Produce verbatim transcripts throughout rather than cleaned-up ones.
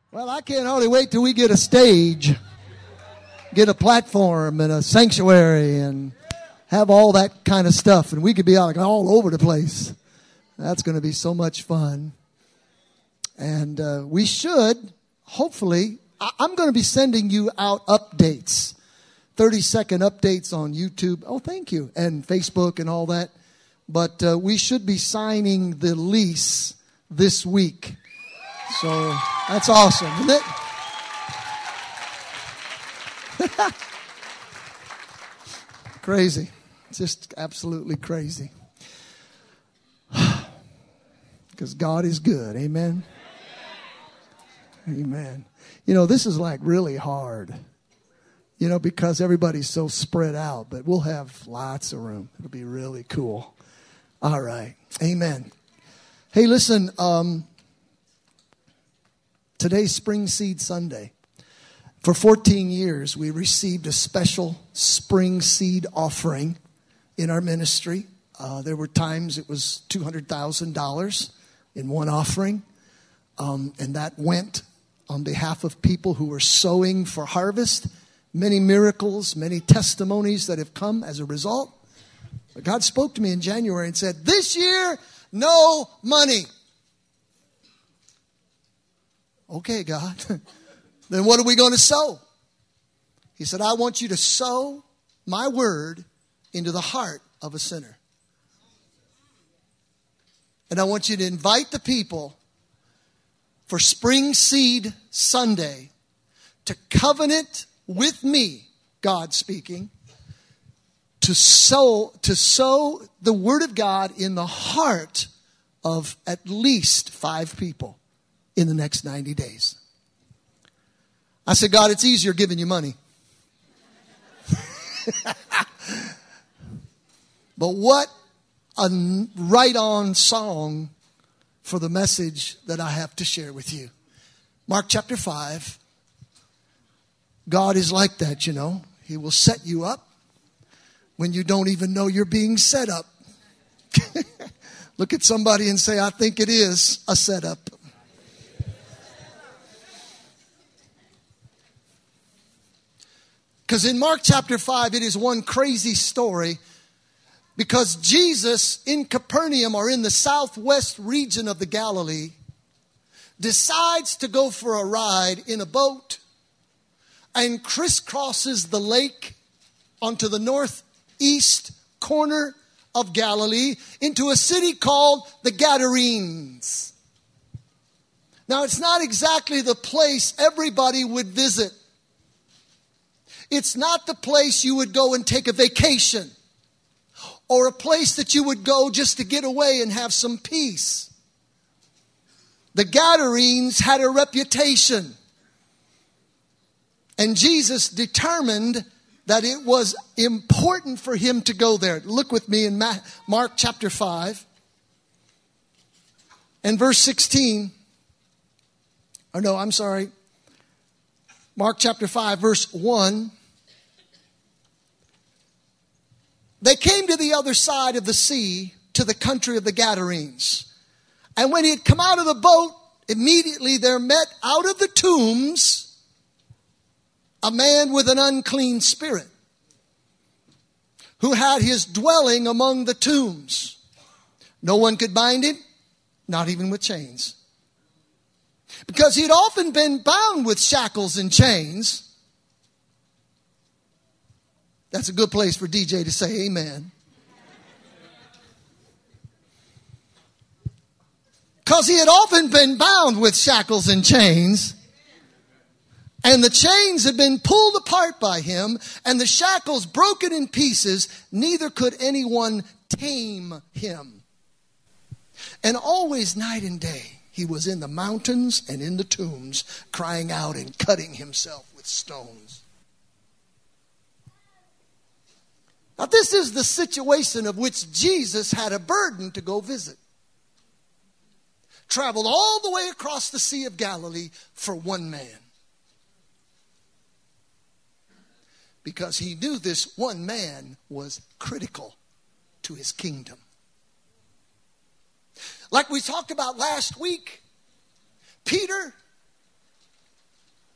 Well, I can't hardly wait till we get a stage, get a platform and a sanctuary and have all that kind of stuff. And we could be like all over the place. That's going to be so much fun. And uh, we should, hopefully, I- I'm going to be sending you out updates, thirty second updates on YouTube. Oh, thank you. And Facebook and all that. But uh, we should be signing the lease this week. So that's awesome, isn't it? Crazy. Just absolutely crazy. Because God is good. Amen. Amen. You know, this is like really hard. You know, because everybody's so spread out. But we'll have lots of room. It'll be really cool. All right. Amen. Hey, listen. Um, today's Spring Seed Sunday. For fourteen years, we received a special spring seed offering in our ministry. Uh, there were times it was two hundred thousand dollars in one offering. Um, and that went on behalf of people who were sowing for harvest. Many miracles, many testimonies that have come as a result. But God spoke to me in January and said, this year, no money. Okay, God. Then what are we going to sow? He said, I want you to sow my word into the heart of a sinner. And I want you to invite the people for Spring Seed Sunday to covenant with me, God speaking, to sow, to sow the word of God in the heart of at least five people in the next ninety days. I said, God, it's easier giving you money. But what a right-on song for the message that I have to share with you. Mark chapter five. God is like that, you know. He will set you up when you don't even know you're being set up. Look at somebody and say, I think it is a setup. Because in Mark chapter five, it is one crazy story. Because Jesus in Capernaum, or in the southwest region of the Galilee, decides to go for a ride in a boat and crisscrosses the lake onto the northeast corner of Galilee into a city called the Gadarenes. Now, it's not exactly the place everybody would visit. It's not the place you would go and take a vacation, or a place that you would go just to get away and have some peace. The Gadarenes had a reputation. And Jesus determined that it was important for him to go there. Look with me in Mark chapter five and verse sixteen. Or no, I'm sorry. Mark chapter five, verse one. They came to the other side of the sea, to the country of the Gadarenes. And when he had come out of the boat, immediately there met out of the tombs a man with an unclean spirit, who had his dwelling among the tombs. No one could bind him, not even with chains, because he had often been bound with shackles and chains. That's a good place for D J to say amen. Because he had often been bound with shackles and chains. And the chains had been pulled apart by him, and the shackles broken in pieces. Neither could anyone tame him. And always night and day he was in the mountains and in the tombs, crying out and cutting himself with stones. Now, this is the situation of which Jesus had a burden to go visit. Traveled all the way across the Sea of Galilee for one man. Because he knew this one man was critical to his kingdom. Like we talked about last week, Peter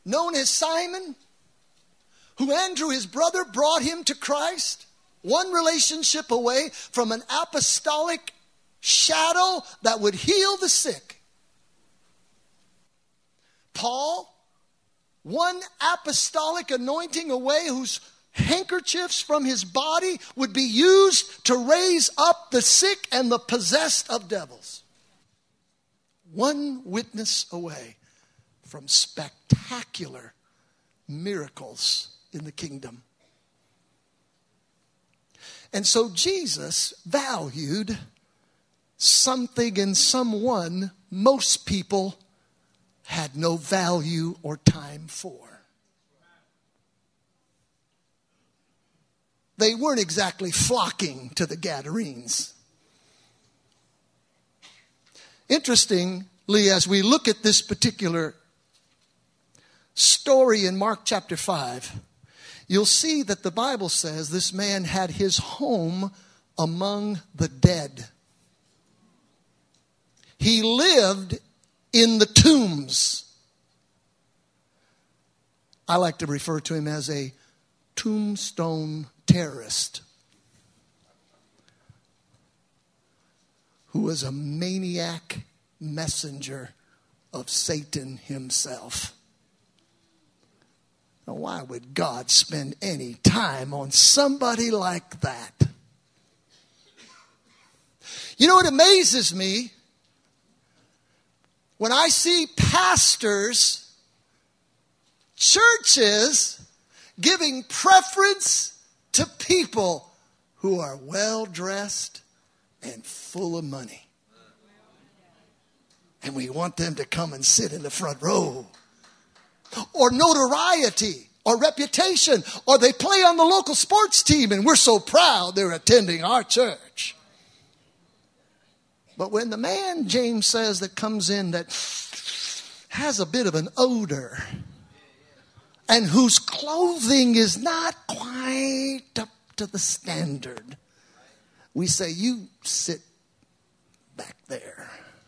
known as Simon, who Andrew, his brother, brought him to Christ, one relationship away from an apostolic shadow that would heal the sick. Paul, one apostolic anointing away, whose handkerchiefs from his body would be used to raise up the sick and the possessed of devils. One witness away from spectacular miracles in the kingdom. And so Jesus valued something in someone most people had no value or time for. They weren't exactly flocking to the Gadarenes. Interestingly, as we look at this particular story in Mark chapter five, you'll see that the Bible says this man had his home among the dead. He lived in the tombs. I like to refer to him as a tombstone terrorist who was a maniac messenger of Satan himself. Now, why would God spend any time on somebody like that? You know what amazes me? When I see pastors, churches, giving preference to people who are well-dressed and full of money. And we want them to come and sit in the front row. Or notoriety, or reputation, or they play on the local sports team and we're so proud they're attending our church. But when the man, James says, that comes in that has a bit of an odor and whose clothing is not quite up to the standard, we say, you sit back there.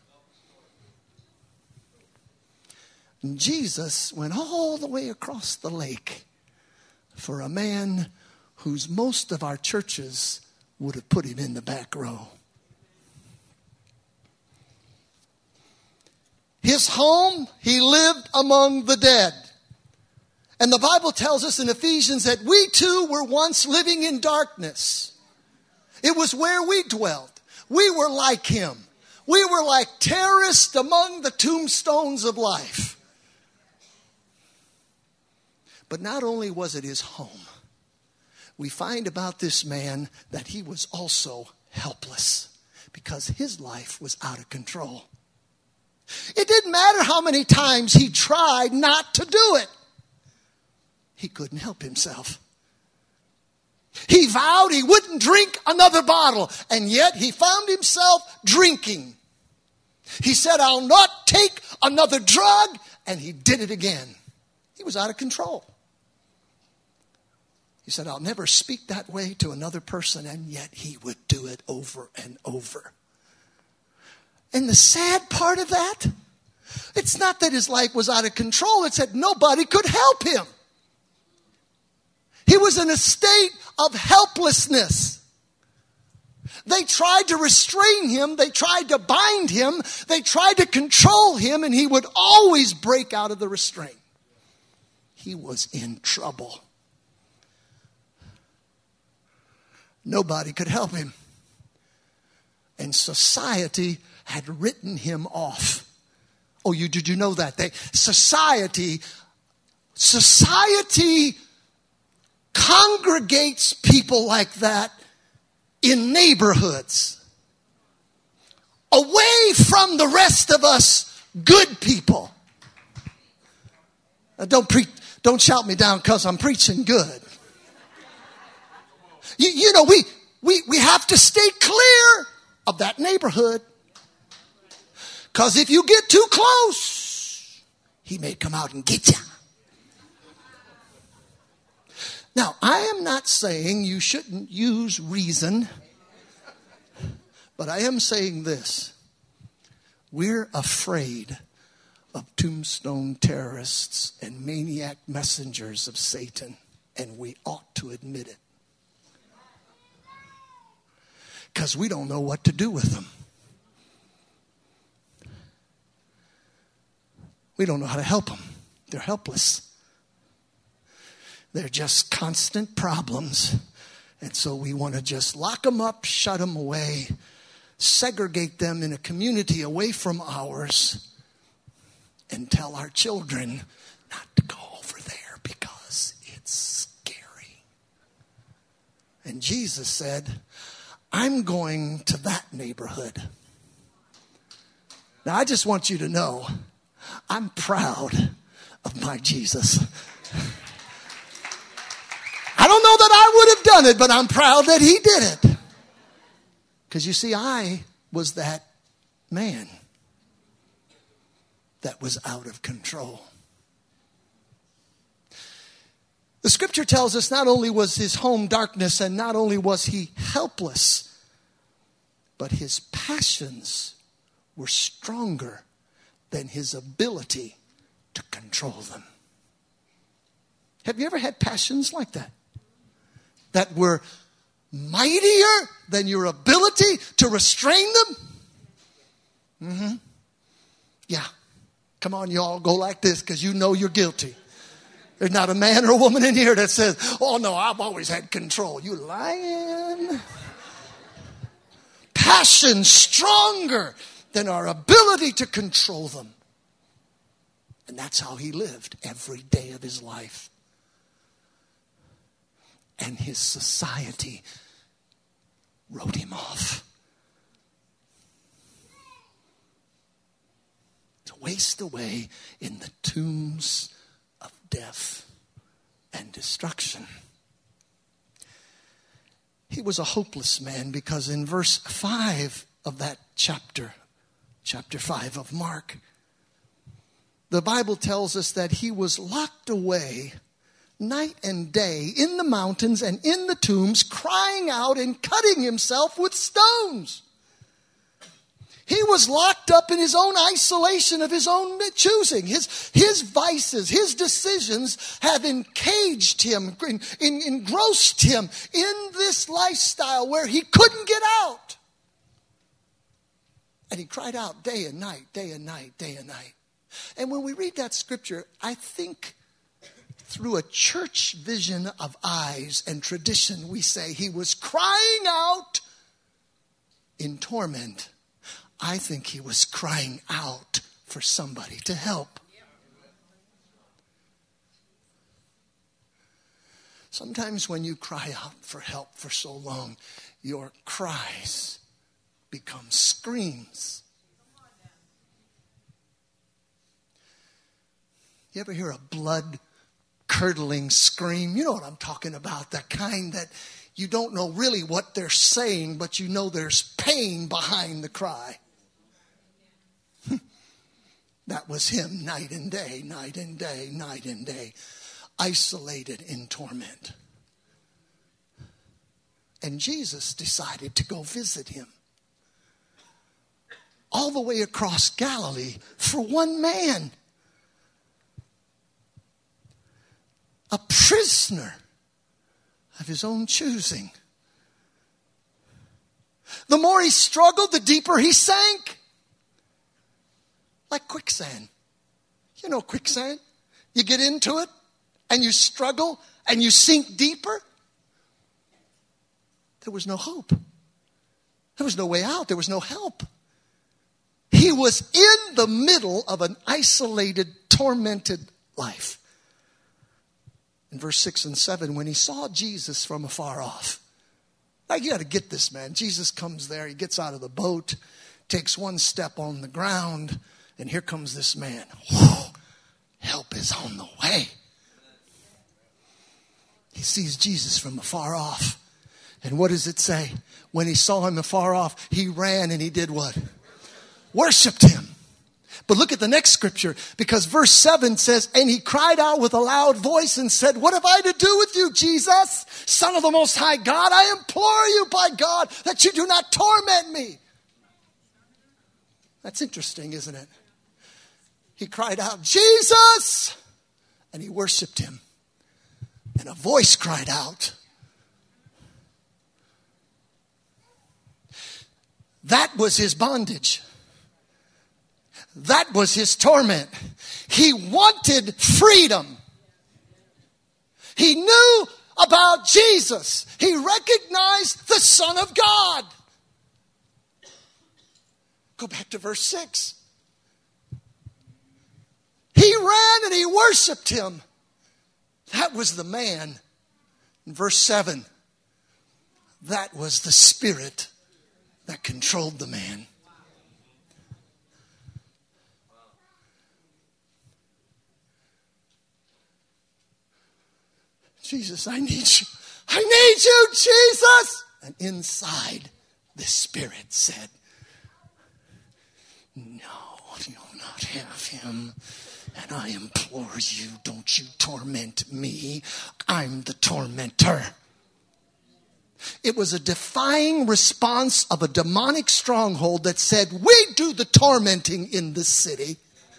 And Jesus went all the way across the lake for a man whose most of our churches would have put him in the back row. His home, he lived among the dead. And the Bible tells us in Ephesians that we too were once living in darkness. It was where we dwelt. We were like him. We were like terrorists among the tombstones of life. But not only was it his home, we find about this man that he was also helpless because his life was out of control. It didn't matter how many times he tried not to do it. He couldn't help himself. He vowed he wouldn't drink another bottle, and yet he found himself drinking. He said, I'll not take another drug, and he did it again. He was out of control. He said, I'll never speak that way to another person, and yet he would do it over and over. And the sad part of that, it's not that his life was out of control. It's that nobody could help him. He was in a state of helplessness. They tried to restrain him. They tried to bind him. They tried to control him, and he would always break out of the restraint. He was in trouble. Nobody could help him. And society had written him off. Oh, you did you know that? They, society, society congregates people like that in neighborhoods, away from the rest of us good people. Now don't pre- don't shout me down because I'm preaching good. You, you know, we, we, we have to stay clear of that neighborhood. Because if you get too close, he may come out and get you. Now, I am not saying you shouldn't use reason, but I am saying this. We're afraid of tombstone terrorists and maniac messengers of Satan, and we ought to admit it. Because we don't know what to do with them. We don't know how to help them. They're helpless. They're just constant problems. And so we want to just lock them up, shut them away, segregate them in a community away from ours, and tell our children not to go over there because it's scary. And Jesus said, I'm going to that neighborhood. Now, I just want you to know, I'm proud of my Jesus. I don't know that I would have done it, but I'm proud that he did it. Because you see, I was that man that was out of control. The scripture tells us not only was his home darkness and not only was he helpless, but his passions were stronger than his ability to control them. Have you ever had passions like that? That were mightier than your ability to restrain them? Mm-hmm. Yeah. Come on, y'all, go like this because you know you're guilty. There's not a man or a woman in here that says, oh no, I've always had control. You lying. Passion stronger than our ability to control them. And that's how he lived every day of his life. And his society wrote him off. To waste away in the tombs of death and destruction. He was a hopeless man because in verse five of that chapter, chapter five of Mark, the Bible tells us that he was locked away night and day in the mountains and in the tombs, crying out and cutting himself with stones. He was locked up in his own isolation of his own choosing. His, his vices, his decisions have encaged him, in, in, engrossed him in this lifestyle where he couldn't get out. And he cried out day and night, day and night, day and night. And when we read that scripture, I think through a church vision of eyes and tradition, we say he was crying out in torment. I think he was crying out for somebody to help. Sometimes when you cry out for help for so long, your cries become screams. You ever hear a blood-curdling scream? You know what I'm talking about, that kind that you don't know really what they're saying, but you know there's pain behind the cry. That was him night and day, night and day, night and day, isolated in torment. And Jesus decided to go visit him. All the way across Galilee for one man. A prisoner of his own choosing. The more he struggled, the deeper he sank. Like quicksand. You know quicksand? You get into it and you struggle and you sink deeper. There was no hope. There was no way out. There was no help. He was in the middle of an isolated, tormented life. In verse six and seven, when he saw Jesus from afar off. Now you got to get this, man. Jesus comes there. He gets out of the boat, takes one step on the ground, and here comes this man. Whoa, help is on the way. He sees Jesus from afar off. And what does it say? When he saw him afar off, he ran and he did what? Worshipped him. But look at the next scripture, because verse seven says, and he cried out with a loud voice and said, what have I to do with you, Jesus, Son of the Most High God? I implore you by God that you do not torment me. That's interesting, isn't it? He cried out, Jesus! And he worshiped him. And a voice cried out. That was his bondage. That was his torment. He wanted freedom. He knew about Jesus. He recognized the Son of God. Go back to verse six. He ran and he worshiped him. That was the man. In verse seven, that was the spirit that controlled the man. Jesus, I need you. I need you, Jesus. And inside, the Spirit said, no, you'll not have him. And I implore you, don't you torment me. I'm the tormentor. It was a defying response of a demonic stronghold that said, we do the tormenting in this city.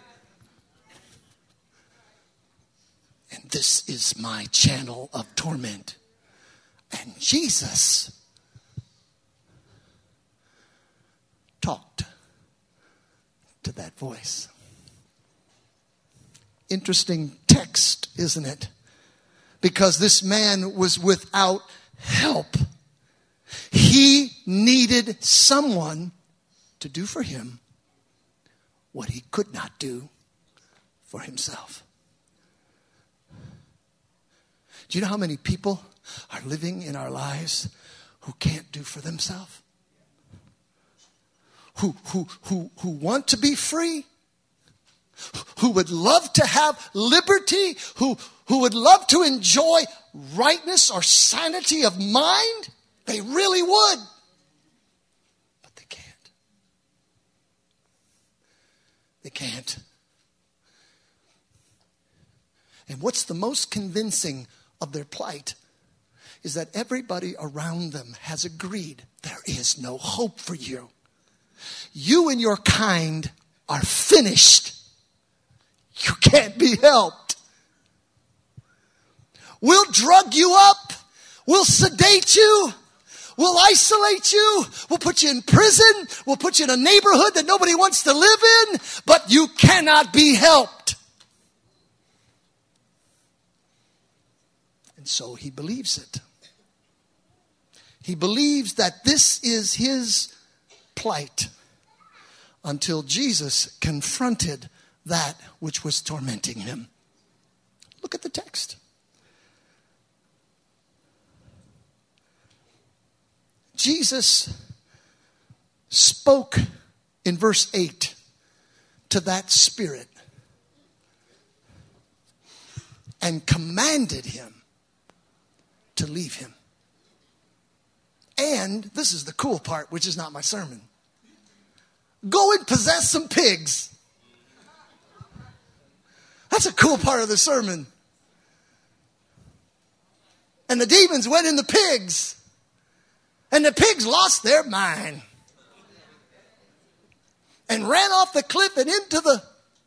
And this is my channel of torment. And Jesus talked to that voice. Interesting text, isn't it? Because this man was without help. He needed someone to do for him what he could not do for himself. Do you know how many people are living in our lives who can't do for themselves? Who, who, who, who want to be free? Who would love to have liberty? Who, who would love to enjoy rightness or sanity of mind? They really would. But they can't. They can't. And what's the most convincing of their plight is that everybody around them has agreed there is no hope for you. You and your kind are finished. You can't be helped. We'll drug you up. We'll sedate you. We'll isolate you. We'll put you in prison. We'll put you in a neighborhood that nobody wants to live in. But you cannot be helped. And so he believes it. He believes that this is his plight until Jesus confronted that which was tormenting him. Look at the text. Jesus spoke in verse eight to that spirit and commanded him to leave him. And this is the cool part, which is not my sermon. Go and possess some pigs. That's a cool part of the sermon. And the demons went in the pigs. And the pigs lost their mind. And ran off the cliff and into the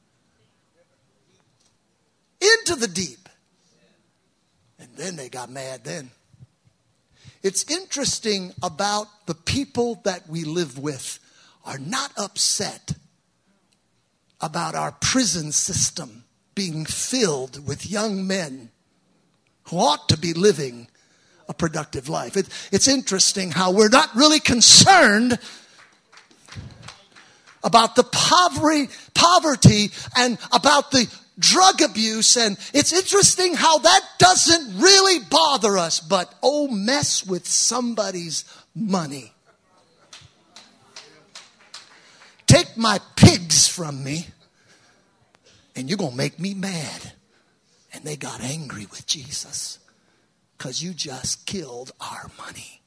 into the deep. And then they got mad then. It's interesting about the people that we live with are not upset about our prison system being filled with young men who ought to be living a productive life. It, it's interesting how we're not really concerned about the poverty, poverty and about the drug abuse. And it's interesting how that doesn't really bother us. But oh, mess with somebody's money. Take my pigs from me and you're going to make me mad. And they got angry with Jesus because you just killed our money.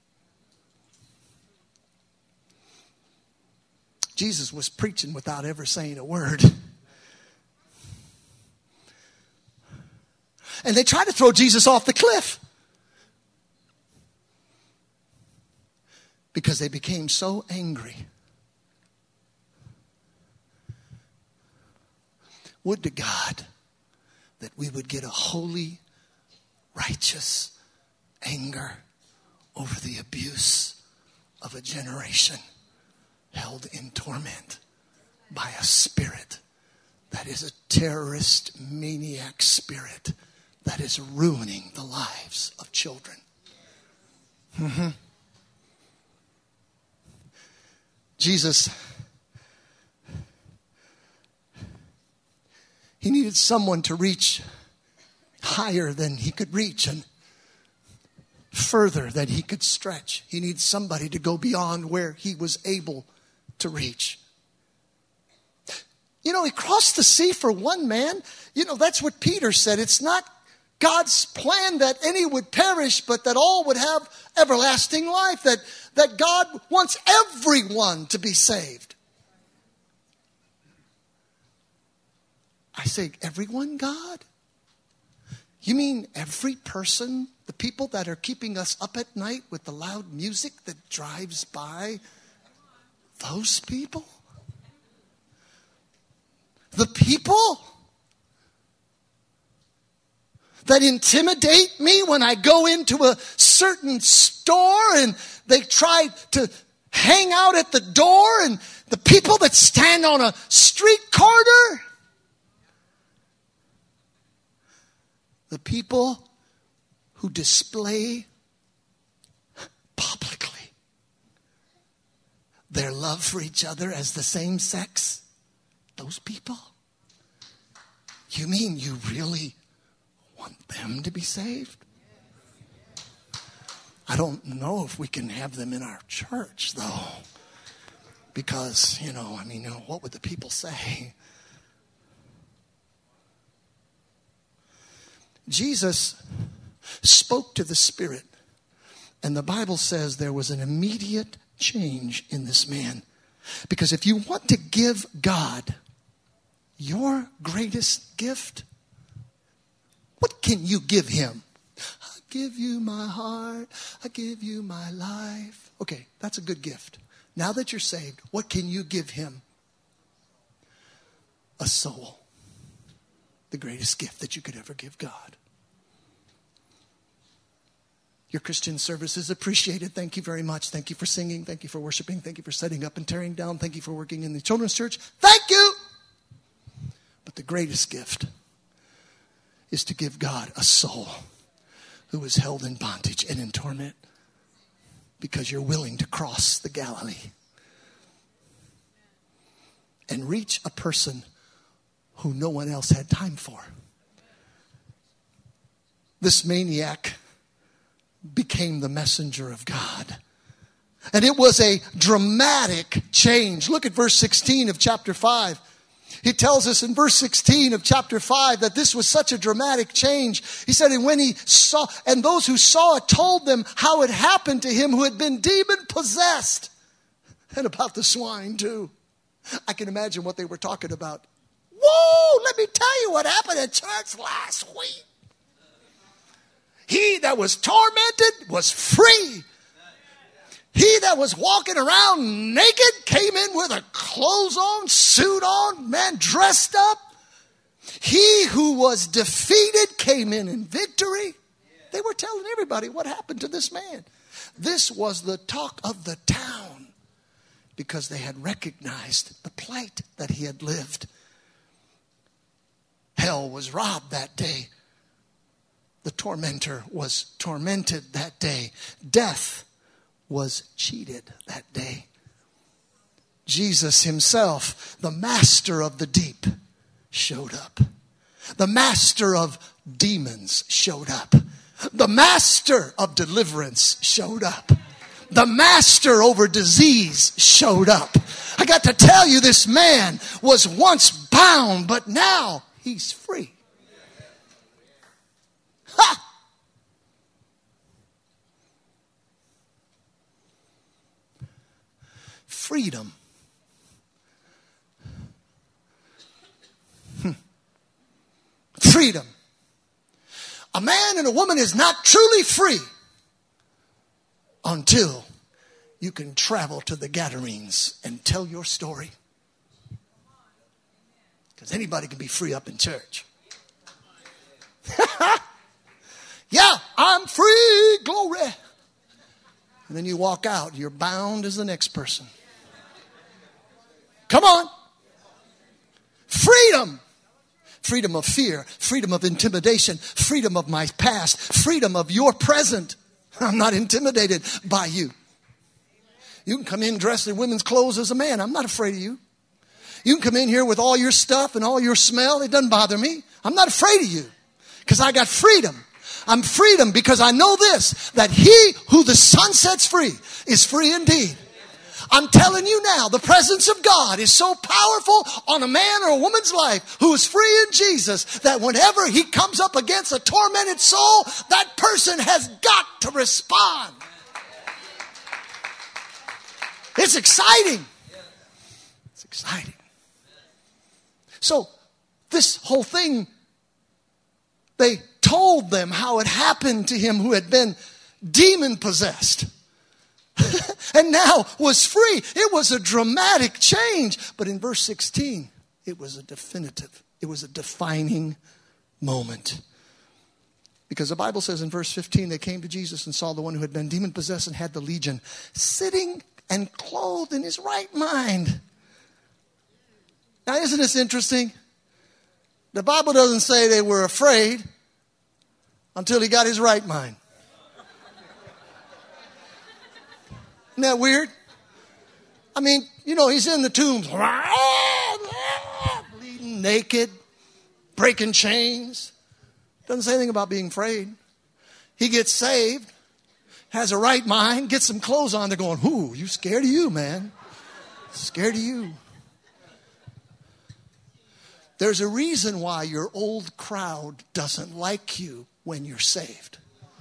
Jesus was preaching without ever saying a word. And they tried to throw Jesus off the cliff because they became so angry. Would to God that we would get a holy, righteous anger over the abuse of a generation held in torment by a spirit that is a terrorist, maniac spirit that is ruining the lives of children. Mm-hmm. Jesus, he needed someone to reach higher than he could reach and further than he could stretch. He needs somebody to go beyond where he was able to reach. You know, he crossed the sea for one man. You know, that's what Peter said. It's not God's plan that any would perish, but that all would have everlasting life. That, that God wants everyone to be saved. I say, everyone, God? You mean every person? The people that are keeping us up at night with the loud music that drives by? Those people? The people that intimidate me when I go into a certain store and they try to hang out at the door, and the people that stand on a street corner, the people who display publicly their love for each other as the same sex. Those people? You mean you really want them to be saved? I don't know if we can have them in our church, though. Because, you know, I mean, you know, what would the people say? Jesus spoke to the Spirit, and the Bible says there was an immediate change in this man. Because if you want to give God your greatest gift, what can you give him? I give you my heart. I give you my life. Okay, that's a good gift. Now that you're saved, what can you give him? A soul. The greatest gift that you could ever give God. Your Christian service is appreciated. Thank you very much. Thank you for singing. Thank you for worshiping. Thank you for setting up and tearing down. Thank you for working in the children's church. Thank you. But the greatest gift is to give God a soul who is held in bondage and in torment because you're willing to cross the Galilee and reach a person who no one else had time for. This maniac became the messenger of God. And it was a dramatic change. Look at verse sixteen of chapter five. He tells us in verse sixteen of chapter five that this was such a dramatic change. He said, and when he saw, and those who saw it told them how it happened to him who had been demon possessed. And about the swine too. I can imagine what they were talking about. Whoa, let me tell you what happened at church last week. He that was tormented was free. He that was walking around naked came in with a clothes on, suit on, man, dressed up. He who was defeated came in in victory. They were telling everybody what happened to this man. This was the talk of the town because they had recognized the plight that he had lived. Hell was robbed that day. The tormentor was tormented that day. Death was cheated that day. Jesus himself, the master of the deep, showed up. The master of demons showed up. The master of deliverance showed up. The master over disease showed up. I got to tell you, this man was once bound, but now he's free. Ha! Freedom. Hmm. Freedom. A man and a woman is not truly free until you can travel to the Gadarenes and tell your story. Because anybody can be free up in church. Yeah, I'm free, glory. And then you walk out, you're bound as the next person. Come on. Freedom. Freedom of fear, freedom of intimidation, freedom of my past, freedom of your present. I'm not intimidated by you. You can come in dressed in women's clothes as a man. I'm not afraid of you. You can come in here with all your stuff and all your smell. It doesn't bother me. I'm not afraid of you because I got freedom. I'm freedom because I know this, that he who the Son sets free is free indeed. I'm telling you now, the presence of God is so powerful on a man or a woman's life who is free in Jesus that whenever he comes up against a tormented soul, that person has got to respond. It's exciting. It's exciting. So this whole thing, they told them how it happened to him who had been demon possessed. And now was free. It was a dramatic change. But in verse sixteen, it was a definitive, it was a defining moment. Because the Bible says in verse fifteen, they came to Jesus and saw the one who had been demon possessed and had the legion sitting and clothed in his right mind. Now, isn't this interesting? The Bible doesn't say they were afraid until he got his right mind. Isn't that weird? I mean, you know, he's in the tombs, bleeding, naked, breaking chains. Doesn't say anything about being afraid. He gets saved, has a right mind, gets some clothes on. They're going, "Whoo, you scared of you, man? Scared of you." There's a reason why your old crowd doesn't like you when you're saved.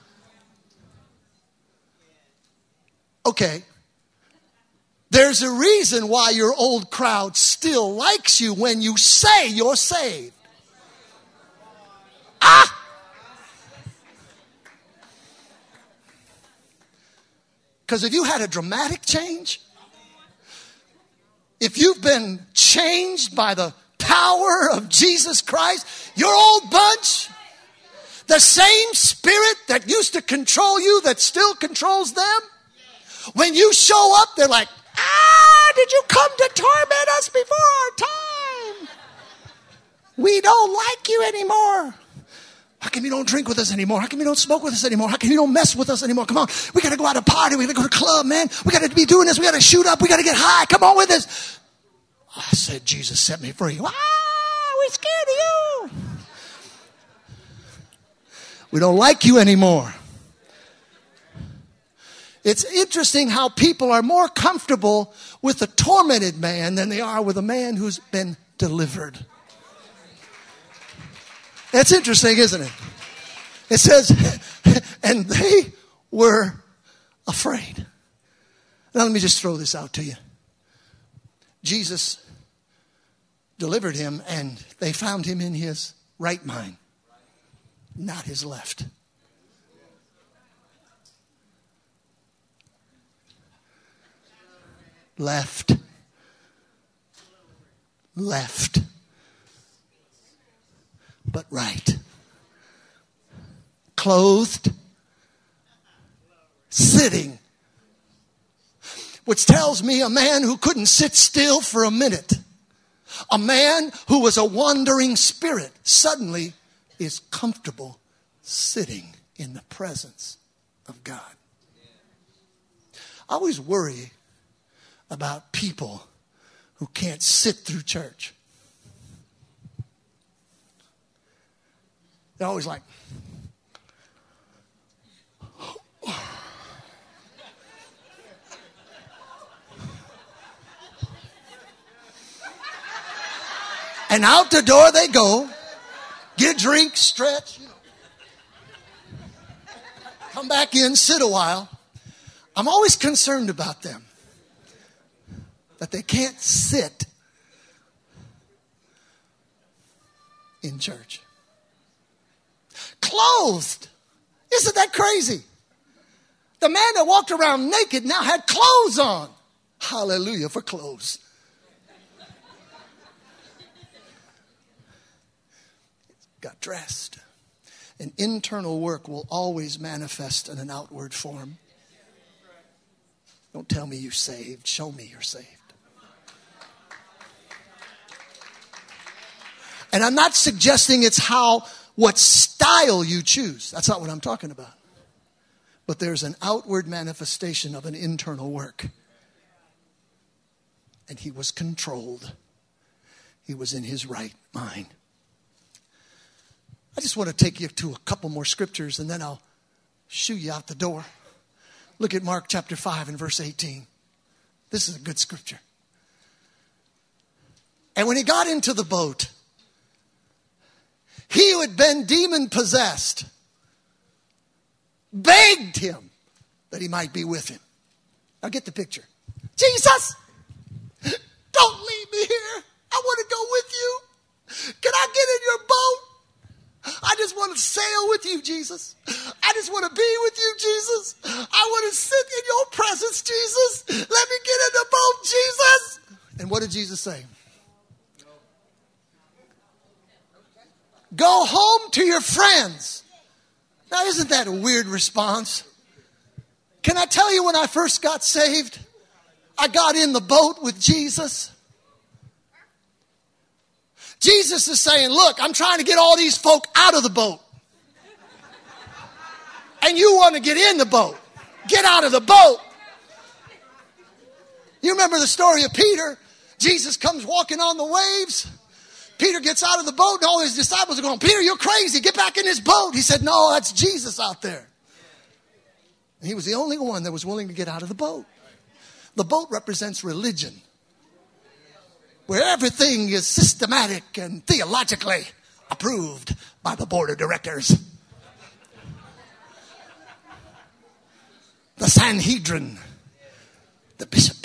Okay. There's a reason why your old crowd still likes you when you say you're saved. Ah! Because if you had a dramatic change, if you've been changed by the power of Jesus Christ, your old bunch, the same spirit that used to control you that still controls them, when you show up, they're like, "Ah, did you come to torment us before our time? We don't like you anymore. How come you don't drink with us anymore? How come you don't smoke with us anymore? How come you don't mess with us anymore? Come on, we got to go out to party. We got to go to the club, man. We got to be doing this. We got to shoot up. We got to get high. Come on with us." I said, Jesus set me free. Ah, we're scared of you. We don't like you anymore. It's interesting how people are more comfortable with a tormented man than they are with a man who's been delivered. That's interesting, isn't it? It says, and they were afraid. Now let me just throw this out to you. Jesus delivered him and they found him in his right mind, not his left. Left. Left. But right. Clothed. Sitting. Which tells me a man who couldn't sit still for a minute. A man who was a wandering spirit suddenly is comfortable sitting in the presence of God. I always worry about people who can't sit through church. They're always like, and out the door they go, get drinks, stretch, you know. Come back in, sit a while. I'm always concerned about them. That they can't sit in church. Clothed. Isn't that crazy? The man that walked around naked now had clothes on. Hallelujah for clothes. got dressed. An internal work will always manifest in an outward form. Don't tell me you're saved. Show me you're saved. And I'm not suggesting it's how, what style you choose. That's not what I'm talking about. But there's an outward manifestation of an internal work. And he was controlled. He was in his right mind. I just want to take you to a couple more scriptures and then I'll shoo you out the door. Look at Mark chapter five and verse eighteen. This is a good scripture. And when he got into the boat, he who had been demon possessed begged him that he might be with him. Now get the picture. Jesus, don't leave me here. I want to go with you. Can I get in your boat? I just want to sail with you, Jesus. I just want to be with you, Jesus. I want to sit in your presence, Jesus. Let me get in the boat, Jesus. And what did Jesus say? Go home to your friends. Now, isn't that a weird response? Can I tell you, when I first got saved, I got in the boat with Jesus. Jesus is saying, look, I'm trying to get all these folk out of the boat. And you want to get in the boat. Get out of the boat. You remember the story of Peter? Jesus comes walking on the waves. Peter gets out of the boat and all his disciples are going, Peter, you're crazy. Get back in his boat. He said, no, that's Jesus out there. And he was the only one that was willing to get out of the boat. The boat represents religion, where everything is systematic and theologically approved by the board of directors. The Sanhedrin, the bishop.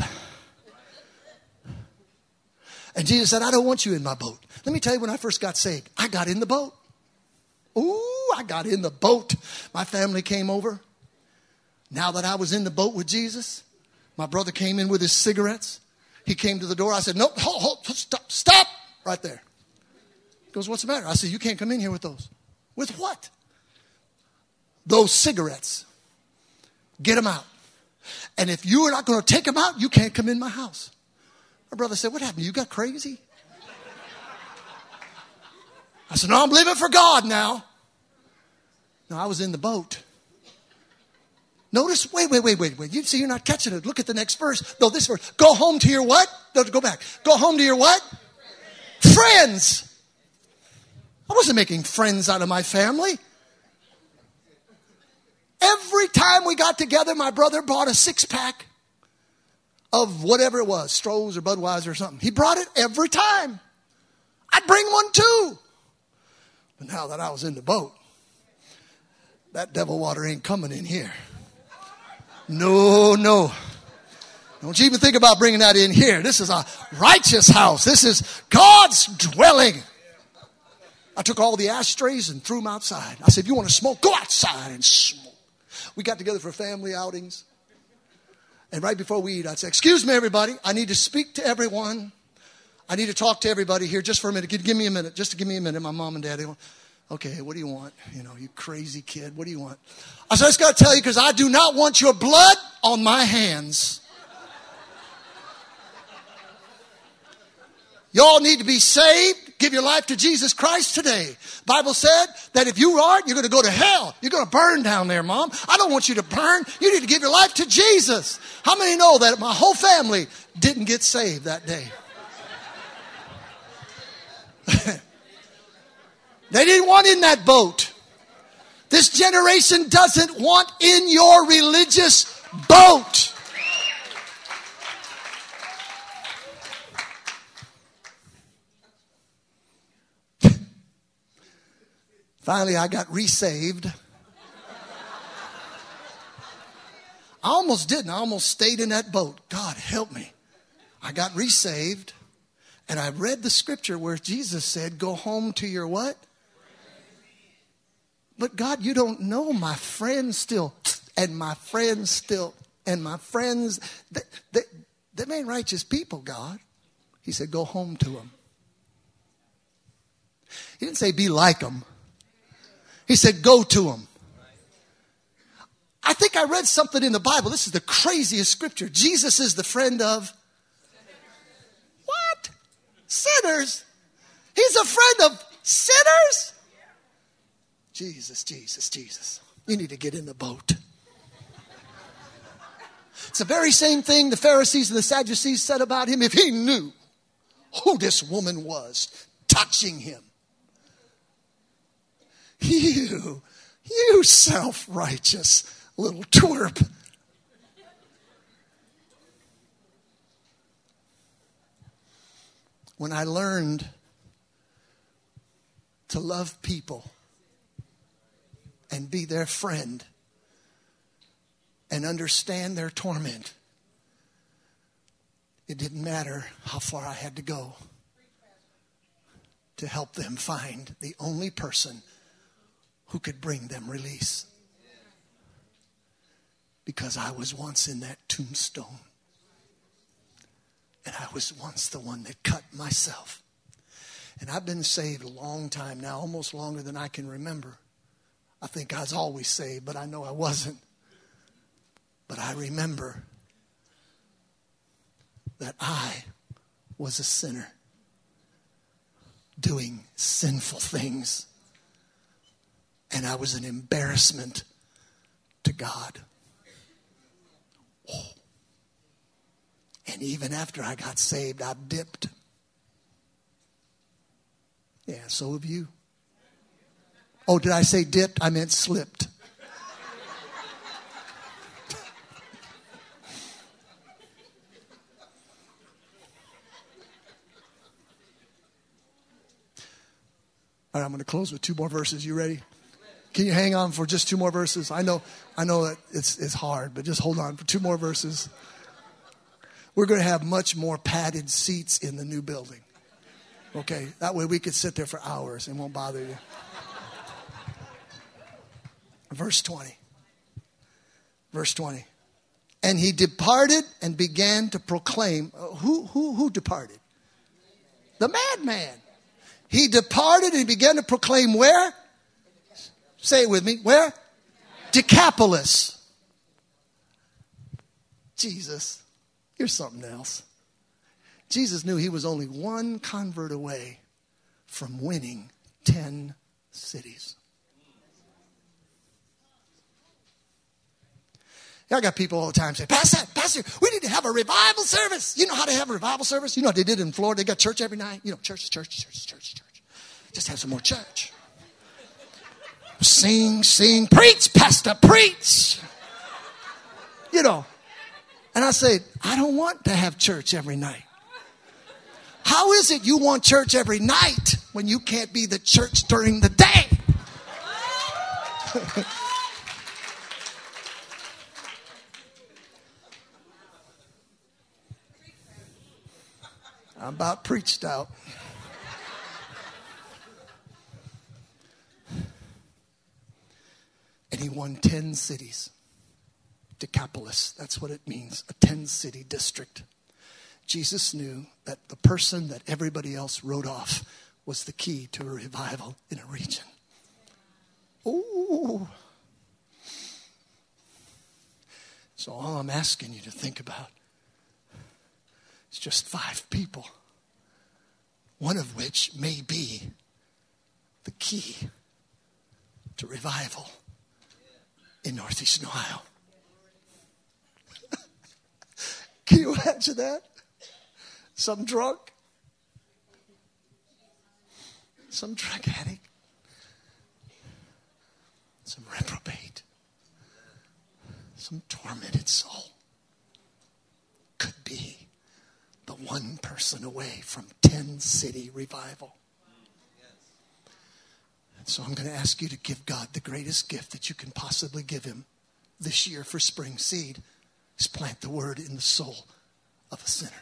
And Jesus said, I don't want you in my boat. Let me tell you, when I first got saved, I got in the boat. Ooh, I got in the boat. My family came over. Now that I was in the boat with Jesus, my brother came in with his cigarettes. He came to the door. I said, nope, hold, hold, stop, stop, right there. He goes, what's the matter? I said, you can't come in here with those. With what? Those cigarettes. Get them out. And if you are not going to take them out, you can't come in my house. My brother said, what happened? You got crazy? I said, no, I'm living for God now. No, I was in the boat. Notice, wait, wait, wait, wait, wait. You see, you're not catching it. Look at the next verse. No, this verse. Go home to your what? No, go back. Go home to your what? Friends. I wasn't making friends out of my family. Every time we got together, my brother bought a six-pack of whatever it was, Stroh's or Budweiser or something. He brought it every time. I'd bring one too. But now that I was in the boat, that devil water ain't coming in here. No, no. Don't you even think about bringing that in here. This is a righteous house. This is God's dwelling. I took all the ashtrays and threw them outside. I said, if you want to smoke, go outside and smoke. We got together for family outings. And right before we eat, I'd say, excuse me, everybody. I need to speak to everyone. I need to talk to everybody here just for a minute. Give, give me a minute. Just to give me a minute. My mom and dad, they go, okay, what do you want? You know, you crazy kid. What do you want? I said, I just got to tell you, because I do not want your blood on my hands. Y'all need to be saved. Give your life to Jesus Christ today. Bible said that if you aren't, you're going to go to hell. You're going to burn down there, Mom. I don't want you to burn. You need to give your life to Jesus. How many know that my whole family didn't get saved that day? They didn't want in that boat. This generation doesn't want in your religious boat. Finally, I got resaved. I almost didn't. I almost stayed in that boat. God help me. I got resaved. And I read the scripture where Jesus said, go home to your what? But God, you don't know my friends still. And my friends still. And my friends, they, they, they ain't righteous people, God. He said, go home to them. He didn't say be like them. He said go to them. I think I read something in the Bible. This is the craziest scripture. Jesus is the friend of what? Sinners. He's a friend of sinners? Jesus, Jesus, Jesus. You need to get in the boat. It's the very same thing the Pharisees and the Sadducees said about him. If he knew who this woman was touching him. You, you self-righteous little twerp. When I learned to love people and be their friend and understand their torment, it didn't matter how far I had to go to help them find the only person who could bring them release. Because I was once in that tombstone. And I was once the one that cut myself. And I've been saved a long time now, almost longer than I can remember. I think I was always saved, but I know I wasn't. But I remember that I was a sinner doing sinful things. And I was an embarrassment to God. Oh. And even after I got saved, I dipped. Yeah, so have you. Oh, did I say dipped? I meant slipped. All right, I'm going to close with two more verses. You ready? Can you hang on for just two more verses? I know, I know that it's it's hard, but just hold on for two more verses. We're going to have much more padded seats in the new building. Okay, that way we could sit there for hours and won't bother you. Verse twenty. Verse twenty. And he departed and began to proclaim. Who who who departed? The madman. He departed and began to proclaim where? Say it with me. Where? Decapolis. Jesus, you're something else. Jesus knew he was only one convert away from winning ten cities. I got people all the time say, Pastor, Pastor, we need to have a revival service. You know how to have a revival service? You know what they did in Florida? They got church every night. You know, church, church, church, church, church. Just have some more church. Sing, sing, preach, Pastor, preach. You know. And I say, I don't want to have church every night. How is it you want church every night when you can't be the church during the day? I'm about preached out. And he won ten cities. Decapolis, that's what it means, a ten-city district. Jesus knew that the person that everybody else wrote off was the key to a revival in a region. Ooh. So all I'm asking you to think about is just five people, one of which may be the key to revival in Northeastern Ohio. Can you imagine that? Some drunk, some drug addict, some reprobate, some tormented soul could be the one person away from ten-city revival. So I'm going to ask you to give God the greatest gift that you can possibly give him this year for Spring Seed is plant the word in the soul of a sinner.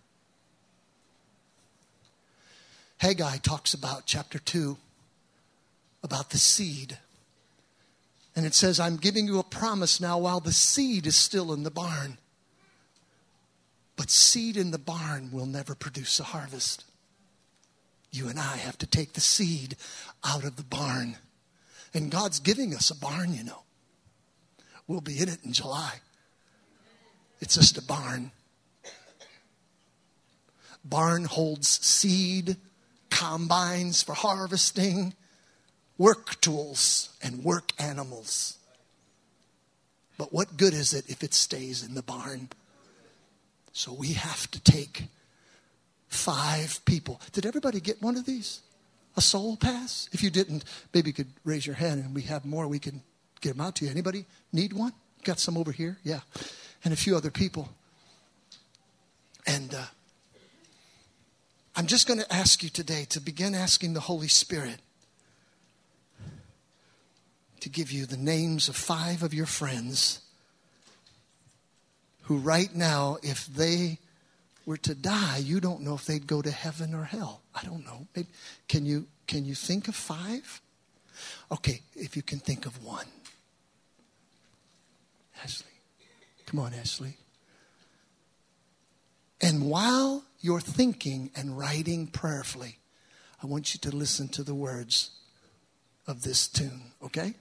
Haggai talks about chapter two, about the seed. And it says, I'm giving you a promise now while the seed is still in the barn. But seed in the barn will never produce a harvest. You and I have to take the seed out of the barn. And God's giving us a barn, you know. We'll be in it in July. It's just a barn. Barn holds seed, combines for harvesting, work tools, and work animals. But what good is it if it stays in the barn? So we have to take five people. Did everybody get one of these? A soul pass? If you didn't, maybe you could raise your hand and we have more. We can get them out to you. Anybody need one? Got some over here? Yeah. And a few other people. And uh, I'm just going to ask you today to begin asking the Holy Spirit to give you the names of five of your friends who right now, if they were to die, you don't know if they'd go to heaven or hell. I don't know. Maybe, can you can you think of five? Okay, if you can think of one. Ashley. Come on, Ashley. And while you're thinking and writing prayerfully, I want you to listen to the words of this tune, okay?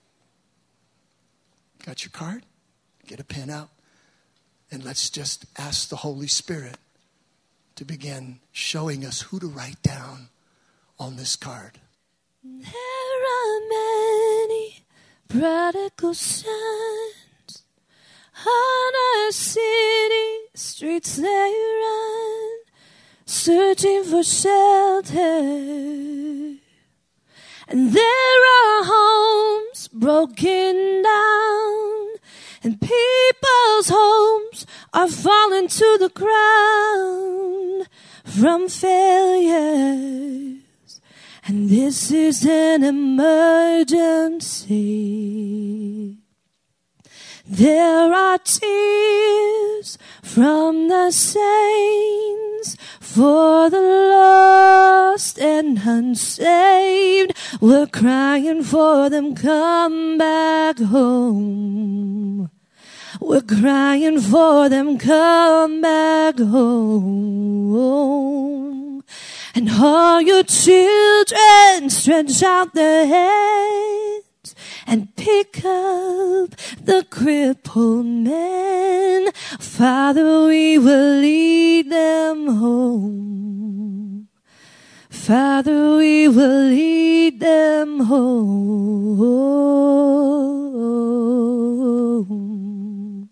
Got your card? Get a pen out. And let's just ask the Holy Spirit to begin showing us who to write down on this card. There are many prodigal sons on our city streets they run, searching for shelter. And there are homes broken down, and people's homes are falling to the ground from failures. And this is an emergency. There are tears from the saints for the lost and unsaved. We're crying for them, come back home. We're crying for them, come back home. And all your children stretch out their hands and pick up the crippled man. Father, we will lead them home. Father, we will lead them home.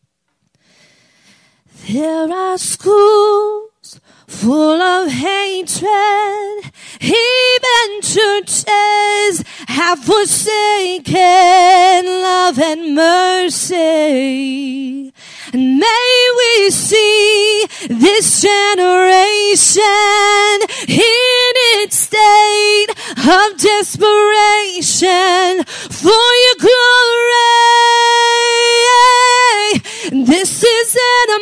There are schools full of hatred, even churches have forsaken love and mercy. And may we see this generation in its state of desperation for your glory. This is an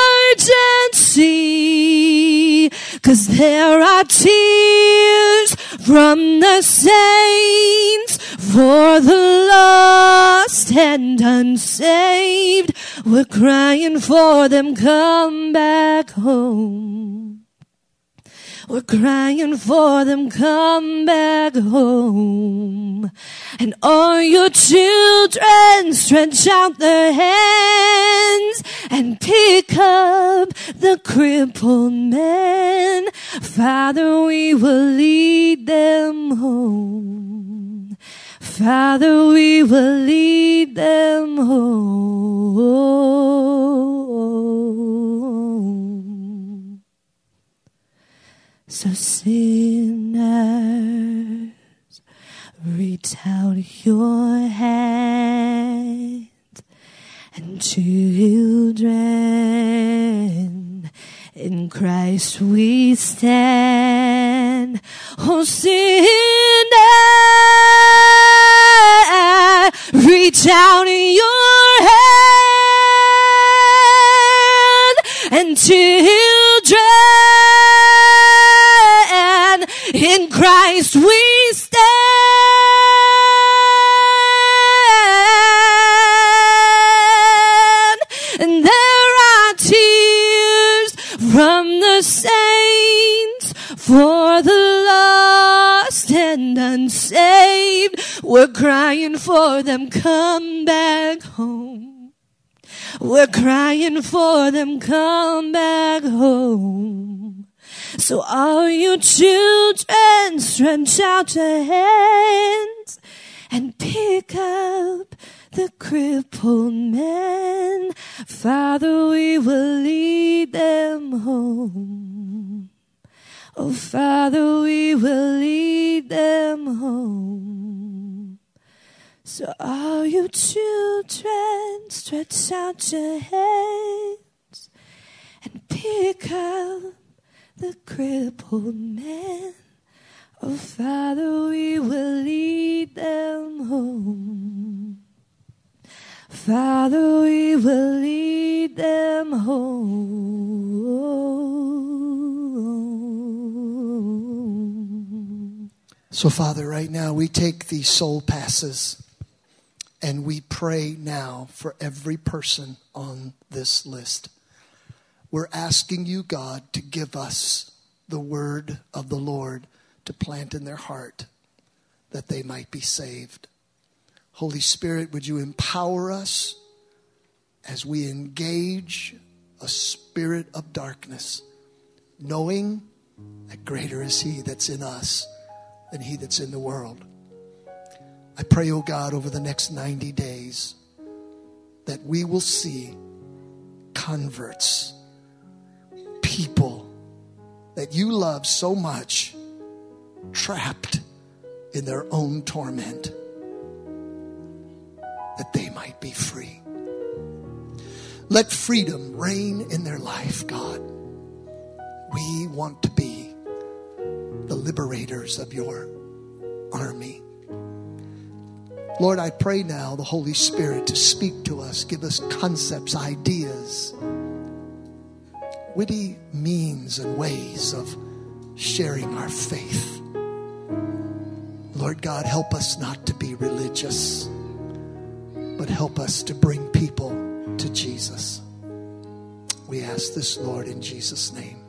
emergency, 'cause there are tears from the saints for the lost and unsaved. We're crying for them, come back home. We're crying for them, come back home. And all your children stretch out their hands and pick up the crippled man. Father, we will lead them home. Father, we will lead them home. So sinners, reach out your hand, and children, in Christ we stand. Oh, sinner, reach out your hand, and children, in Christ we stand. And there are tears from the saints for the crying for them, come back home. We're crying for them, come back home. So all you children, stretch out your hands and pick up the crippled man. Father, we will lead them home. Oh, Father, we will lead them home. So all you children, stretch out your hands and pick up the crippled man. Oh, Father, we will lead them home. Father, we will lead them home. So, Father, right now we take these soul passes and we pray now for every person on this list. We're asking you, God, to give us the word of the Lord to plant in their heart that they might be saved. Holy Spirit, would you empower us as we engage a spirit of darkness, knowing that greater is he that's in us than he that's in the world. I pray, oh God, over the next ninety days that we will see converts, people that you love so much, trapped in their own torment, that they might be free. Let freedom reign in their life, God. We want to be the liberators of your army. Lord, I pray now the Holy Spirit to speak to us, give us concepts, ideas, witty means and ways of sharing our faith. Lord God, help us not to be religious, but help us to bring people to Jesus. We ask this, Lord, in Jesus' name.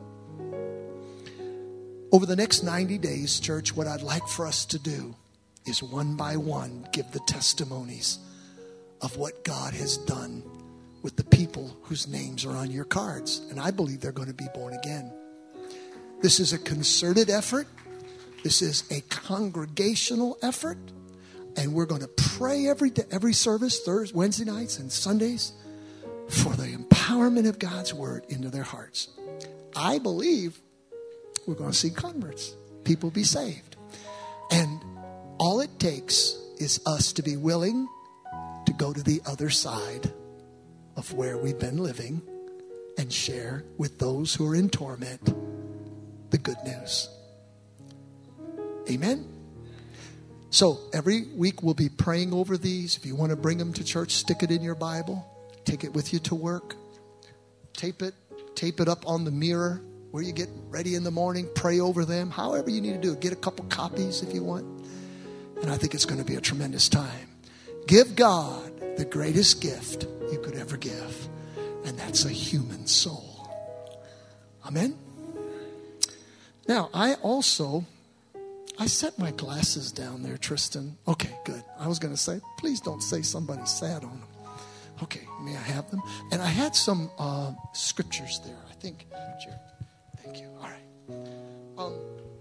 Over the next ninety days, church, what I'd like for us to do is one by one give the testimonies of what God has done with the people whose names are on your cards. And I believe they're going to be born again. This is a concerted effort. This is a congregational effort. And we're going to pray every day, every service, Thursday, Wednesday nights and Sundays, for the empowerment of God's word into their hearts. I believe we're going to see converts. People be saved. And all it takes is us to be willing to go to the other side of where we've been living and share with those who are in torment the good news. Amen. So every week we'll be praying over these. If you want to bring them to church, stick it in your Bible. Take it with you to work. Tape it. Tape it up on the mirror where you get ready in the morning. Pray over them. However you need to do it. Get a couple copies if you want. And I think it's going to be a tremendous time. Give God the greatest gift you could ever give. And that's a human soul. Amen. Now, I also... I set my glasses down there, Tristan. Okay, good. I was going to say, please don't say somebody sat on them. Okay, may I have them? And I had some uh, scriptures there, I think. Sure. Thank you. All right. Um,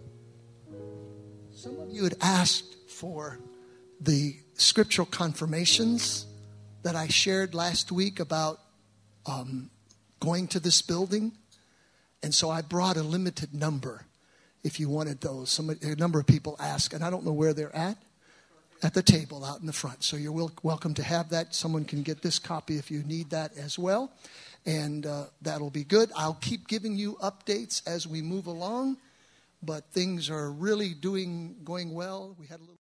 some of you had asked for the scriptural confirmations that I shared last week about um, going to this building. And so I brought a limited number. If you wanted those, somebody, a number of people ask, and I don't know where they're at, at the table out in the front. So you're wel- welcome to have that. Someone can get this copy if you need that as well. And uh, that'll be good. I'll keep giving you updates as we move along, but things are really doing, going well. We had a little